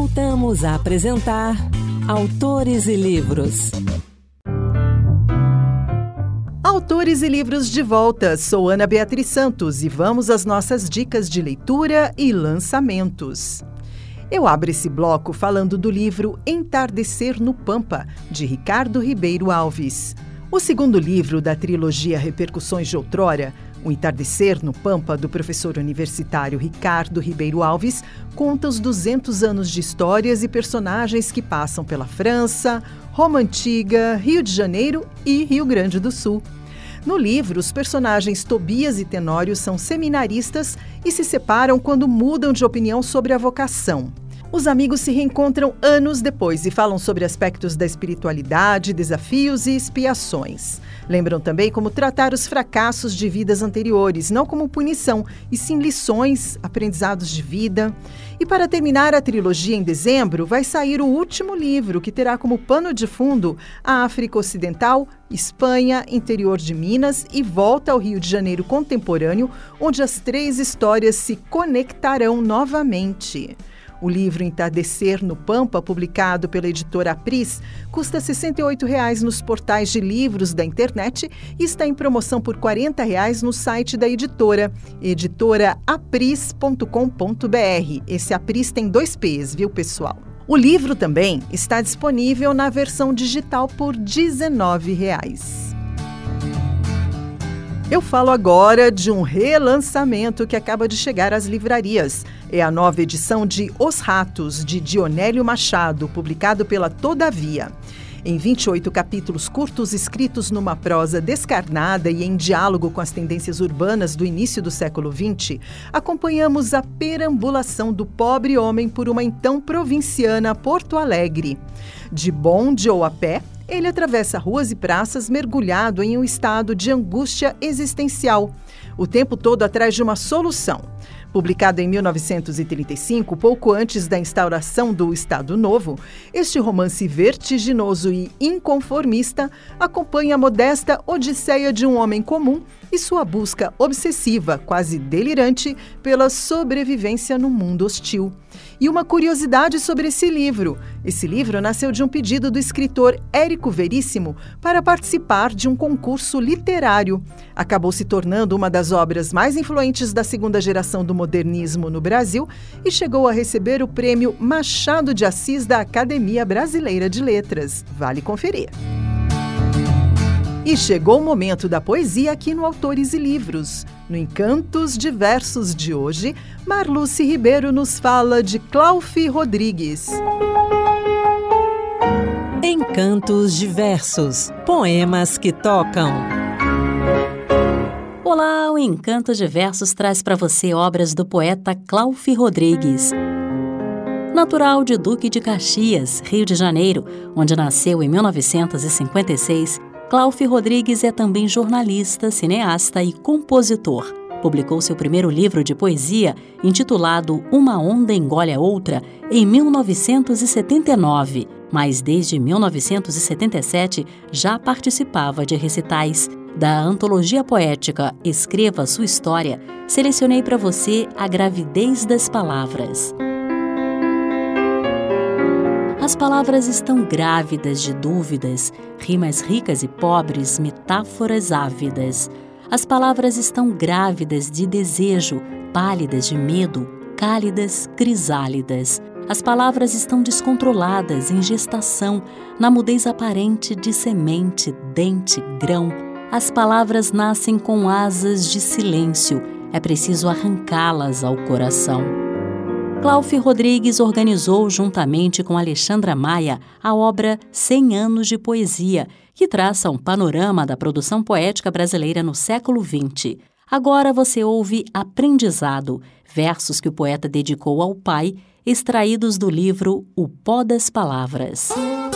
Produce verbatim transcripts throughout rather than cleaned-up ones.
Voltamos a apresentar Autores e Livros. Autores e Livros de volta. Sou Ana Beatriz Santos e vamos às nossas dicas de leitura e lançamentos. Eu abro esse bloco falando do livro Entardecer no Pampa, de Ricardo Ribeiro Alves. O segundo livro da trilogia Repercussões de Outrora, O Entardecer no Pampa, do professor universitário Ricardo Ribeiro Alves, conta os duzentos anos de histórias e personagens que passam pela França, Roma Antiga, Rio de Janeiro e Rio Grande do Sul. No livro, os personagens Tobias e Tenório são seminaristas e se separam quando mudam de opinião sobre a vocação. Os amigos se reencontram anos depois e falam sobre aspectos da espiritualidade, desafios e expiações. Lembram também como tratar os fracassos de vidas anteriores, não como punição, e sim lições, aprendizados de vida. E para terminar a trilogia em dezembro, vai sair o último livro, que terá como pano de fundo a África Ocidental, Espanha, interior de Minas e volta ao Rio de Janeiro contemporâneo, onde as três histórias se conectarão novamente. O livro Entardecer no Pampa, publicado pela editora Apris, custa sessenta e oito reais nos portais de livros da internet e está em promoção por quarenta reais no site da editora, editora apris ponto com ponto br. Esse Apris tem dois P's, viu, pessoal? O livro também está disponível na versão digital por dezenove reais. Eu falo agora de um relançamento que acaba de chegar às livrarias. É a nova edição de Os Ratos, de Dionélio Machado, publicado pela Todavia. Em vinte e oito capítulos curtos, escritos numa prosa descarnada e em diálogo com as tendências urbanas do início do século vinte, acompanhamos a perambulação do pobre homem por uma então provinciana Porto Alegre. De bonde ou a pé, ele atravessa ruas e praças mergulhado em um estado de angústia existencial, o tempo todo atrás de uma solução. Publicado em mil novecentos e trinta e cinco, pouco antes da instauração do Estado Novo, este romance vertiginoso e inconformista acompanha a modesta odisseia de um homem comum e sua busca obsessiva, quase delirante, pela sobrevivência no mundo hostil. E uma curiosidade sobre esse livro. Esse livro nasceu de um pedido do escritor Érico Veríssimo para participar de um concurso literário. Acabou se tornando uma das obras mais influentes da segunda geração do modernismo no Brasil e chegou a receber o prêmio Machado de Assis da Academia Brasileira de Letras. Vale conferir. E chegou o momento da poesia aqui no Autores e Livros. No Encantos de Versos de hoje, Marluce Ribeiro nos fala de Cláufi Rodrigues. Encantos de Versos, poemas que tocam. Olá, o Encantos de Versos traz para você obras do poeta Cláufi Rodrigues. Natural de Duque de Caxias, Rio de Janeiro, onde nasceu em mil novecentos e cinquenta e seis, Cláufi Rodrigues é também jornalista, cineasta e compositor. Publicou seu primeiro livro de poesia, intitulado Uma Onda Engole a Outra, em mil novecentos e setenta e nove, mas desde mil novecentos e setenta e sete já participava de recitais. Da antologia poética Escreva Sua História, selecionei para você A Gravidez das Palavras. As palavras estão grávidas de dúvidas, rimas ricas e pobres, metáforas ávidas. As palavras estão grávidas de desejo, pálidas de medo, cálidas, crisálidas. As palavras estão descontroladas em gestação, na mudez aparente de semente, dente, grão. As palavras nascem com asas de silêncio, é preciso arrancá-las ao coração. Cláufi Rodrigues organizou, juntamente com Alexandra Maia, a obra Cem Anos de Poesia, que traça um panorama da produção poética brasileira no século vinte. Agora você ouve Aprendizado, versos que o poeta dedicou ao pai, extraídos do livro O Pó das Palavras.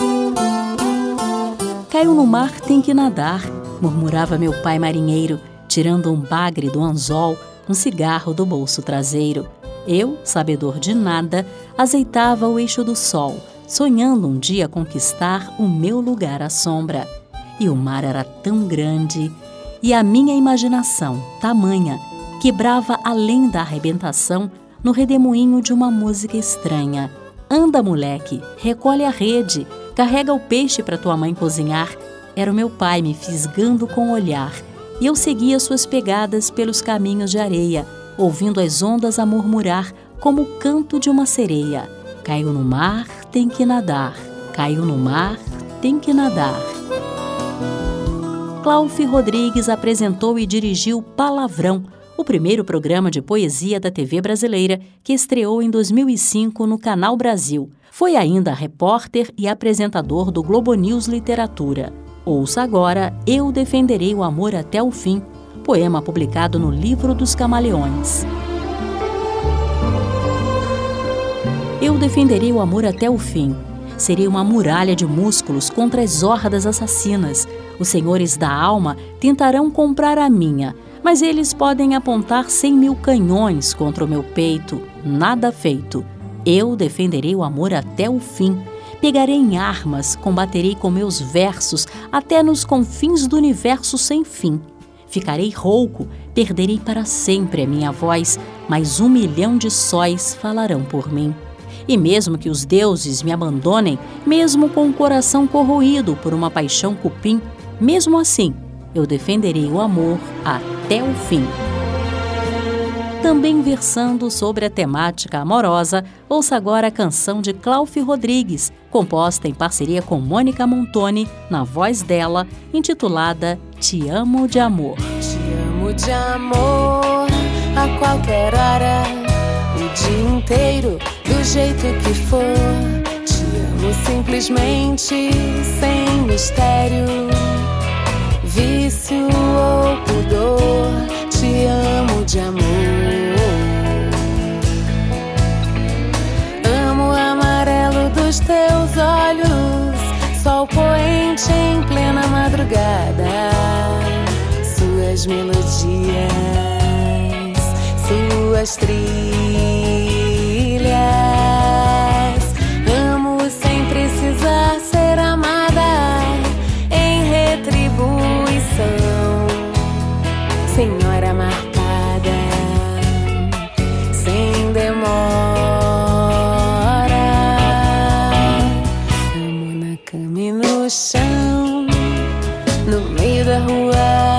Caiu no mar, tem que nadar, murmurava meu pai marinheiro, tirando um bagre do anzol, um cigarro do bolso traseiro. Eu, sabedor de nada, azeitava o eixo do sol, sonhando um dia conquistar o meu lugar à sombra. E o mar era tão grande, e a minha imaginação, tamanha, quebrava além da arrebentação no redemoinho de uma música estranha. Anda, moleque, recolhe a rede, carrega o peixe para tua mãe cozinhar. Era o meu pai me fisgando com o olhar, e eu seguia suas pegadas pelos caminhos de areia, ouvindo as ondas a murmurar como o canto de uma sereia. Caiu no mar, tem que nadar. Caiu no mar, tem que nadar. Cláudio Rodrigues apresentou e dirigiu Palavrão, o primeiro programa de poesia da T V brasileira, que estreou em dois mil e cinco no Canal Brasil. Foi ainda repórter e apresentador do Globo News Literatura. Ouça agora Eu Defenderei o Amor até o Fim, poema publicado no Livro dos Camaleões. Eu defenderei o amor até o fim. Serei uma muralha de músculos contra as hordas assassinas. Os senhores da alma tentarão comprar a minha, mas eles podem apontar cem mil canhões contra o meu peito. Nada feito. Eu defenderei o amor até o fim. Pegarei em armas, combaterei com meus versos até nos confins do universo sem fim. Ficarei rouco, perderei para sempre a minha voz, mas um milhão de sóis falarão por mim. E mesmo que os deuses me abandonem, mesmo com o coração corroído por uma paixão cupim, mesmo assim, eu defenderei o amor até o fim. Também versando sobre a temática amorosa, ouça agora a canção de Cláudio Rodrigues, composta em parceria com Mônica Montoni, na voz dela, intitulada Te Amo de Amor. Te amo de amor, a qualquer hora, o dia inteiro, do jeito que for. Te amo simplesmente, sem mistério, vício ou pudor. Te amo de amor. Amo o amarelo dos teus olhos, sol poente em plena madrugada, suas melodias, suas trilhas. Amo sem precisar ser amada, em retribuição, senhora marcada, sem demora. Amo na cama e no chão, no meio da rua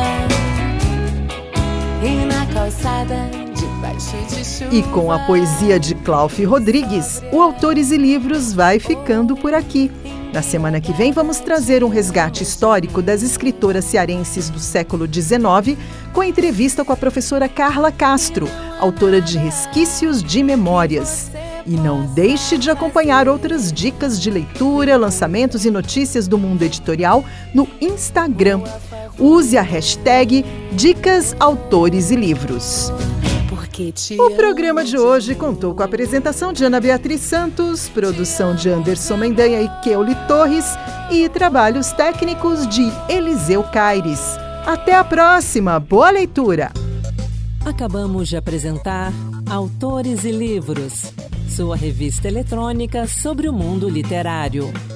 e na calçada, debaixo de chuva. E com a poesia de Cláudio Rodrigues, o Autores e Livros vai ficando por aqui. Na semana que vem, vamos trazer um resgate histórico das escritoras cearenses do século dezenove, com a entrevista com a professora Carla Castro, autora de Resquícios de Memórias. E não deixe de acompanhar outras dicas de leitura, lançamentos e notícias do mundo editorial no Instagram. Use a hashtag Dicas Autores e Livros. O programa de hoje contou com a apresentação de Ana Beatriz Santos, produção de Anderson Mendanha e Keuli Torres e trabalhos técnicos de Eliseu Caires. Até a próxima! Boa leitura! Acabamos de apresentar Autores e Livros, sua revista eletrônica sobre o mundo literário.